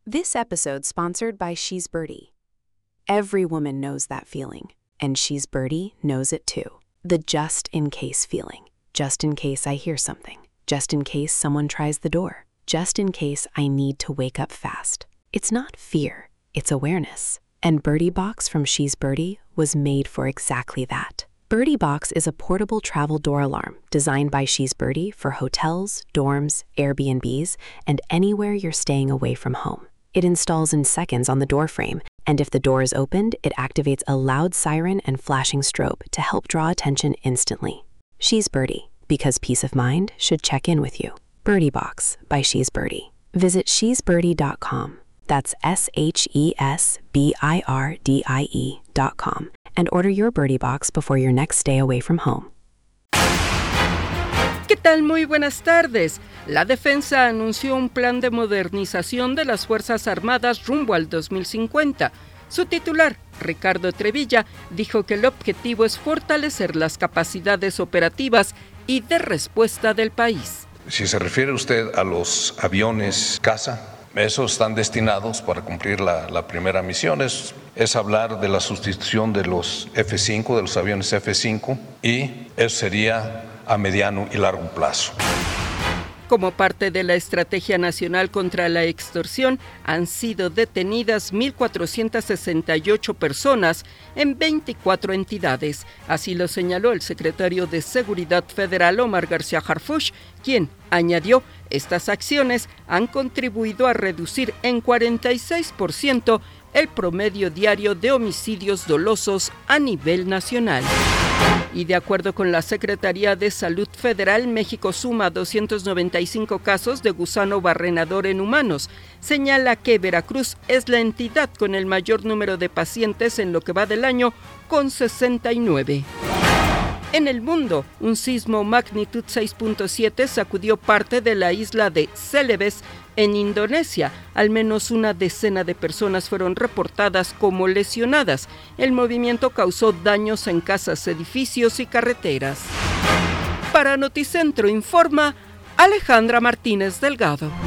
This episode sponsored by She's Birdie. Every woman knows that feeling, and She's Birdie knows it too. The just-in-case feeling. Just in case I hear something. Just in case someone tries the door. Just in case I need to wake up fast. It's not fear, it's awareness. And Birdie Box from She's Birdie was made for exactly that. Birdie Box is a portable travel door alarm designed by She's Birdie for hotels, dorms, Airbnbs, and anywhere you're staying away from home. It installs in seconds on the door frame, and if the door is opened, it activates a loud siren and flashing strobe to help draw attention instantly. She's Birdie, because peace of mind should check in with you. Birdie Box by She's Birdie. Visit shesbirdie.com. That's SHESBIRDIE.com. And order your Birdie Box before your next stay away from home. ¿Qué tal? Muy buenas tardes. La defensa anunció un plan de modernización de las Fuerzas Armadas rumbo al 2050. Su titular, Ricardo Trevilla, dijo que el objetivo es fortalecer las capacidades operativas y de respuesta del país. Si se refiere usted a los aviones caza, esos están destinados para cumplir la primera misión, es hablar de la sustitución de los F-5, de los aviones F-5, y eso sería a mediano y largo plazo. Como parte de la Estrategia Nacional contra la Extorsión, han sido detenidas 1,468 personas en 24 entidades. Así lo señaló el secretario de Seguridad Federal, Omar García Harfuch, quien añadió, estas acciones han contribuido a reducir en 46% el promedio diario de homicidios dolosos a nivel nacional. Y de acuerdo con la Secretaría de Salud Federal, México suma 295 casos de gusano barrenador en humanos. Señala que Veracruz es la entidad con el mayor número de pacientes en lo que va del año, con 69. En el mundo, un sismo magnitud 6.7 sacudió parte de la isla de Celebes, en Indonesia. Al menos una decena de personas fueron reportadas como lesionadas. El movimiento causó daños en casas, edificios y carreteras. Para Noticentro informa Alejandra Martínez Delgado.